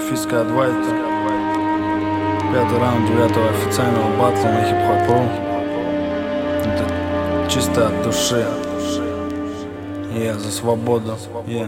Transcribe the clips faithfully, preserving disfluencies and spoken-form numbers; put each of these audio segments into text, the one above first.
Фиска Адвайта. Пятый раунд девятого официального батла на хип-хоп.ру. Это чисто от души. Я за свободу. Yeah.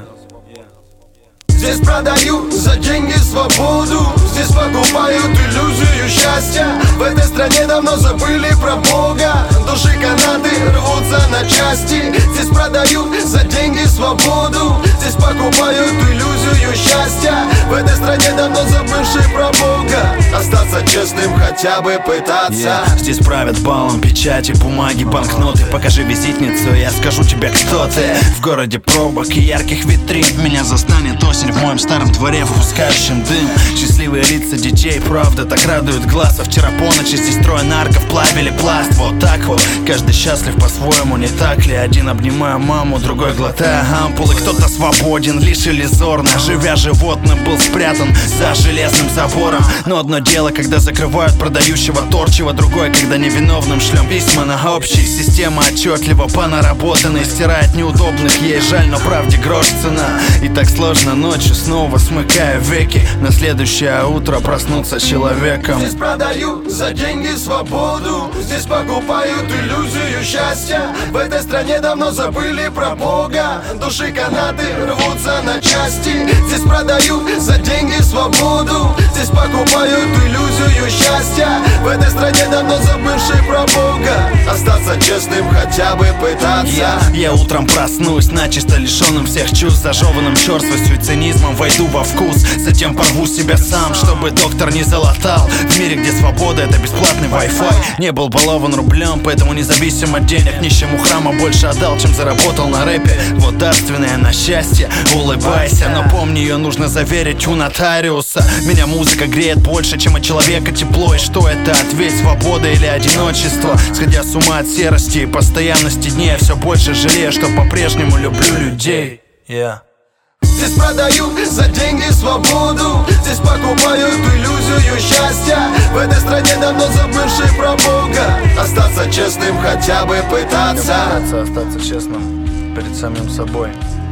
Здесь продают за деньги свободу. Здесь покупают иллюзию счастья. В этой стране давно забыли про Бога. Души канаты рвутся на части. Здесь продают за деньги свободу. Здесь покупают иллюзию счастья. В этой стране давно забывшие про Бога. Остаться честным, хотя бы пытаться. yeah. Здесь правят балом печати, бумаги, банкноты. Покажи визитницу, я скажу тебе, кто ты. В городе пробок и ярких витрин меня застанет осень в моем старом дворе, выпускающем дым. Счастливые лица детей, правда, так радует глаз. А вчера по ночи здесь трое нарков плавили пласт. Вот так вот, каждый счастлив по-своему, не так ли? Один обнимая маму, другой глотая ампулы. Кто-то свободен, лишь иллюзорно, живя животным, был спрятан за железным забором. Но одно дело, когда закрывают продающего торчего, другое, когда невиновным шлем письма на общие. Система отчетливо понаработанной стирает неудобных, ей жаль, но правде грош цена. И так сложно ночью снова смыкая веки, на следующее утро проснуться человеком. Здесь продают за деньги свободу. Здесь покупают иллюзию счастья. В этой стране давно забыли про Бога. Души канаты рвутся на части. Здесь продают за деньги свободу. Здесь покупают иллюзию счастья. В этой стране давно забывшие про Бога. Остаться честным, хотя бы пытаться. Я, я утром проснусь, начисто лишенным всех чувств, зажеванным черствостью и цинизмом войду во вкус. Затем порву себя сам, чтобы доктор не залатал. В мире, где свобода — это бесплатный Wi-Fi. Не был балован рублем, поэтому независим от денег нищему храма больше отдал, чем заработал на рэпе. Вот дарственное на счастье, улыбайся. Но помни, ее нужно заверить у нотариуса. Меня музыка греет больше, чем от человека тепло. И что это? Ответь, свобода или одиночество? Сходя с ума от серости и постоянности дней, я все больше жалею, что по-прежнему люблю людей. Yeah. Здесь продают за деньги свободу. Здесь покупают иллюзию счастья. В этой стране давно забывшие про Бога. Остаться честным, хотя бы пытаться. Остаться честным перед самим собой.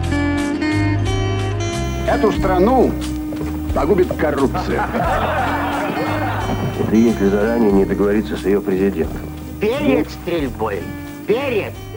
Эту страну погубит коррупция. Это если заранее не договориться с ее президентом. Перед стрельбой, перед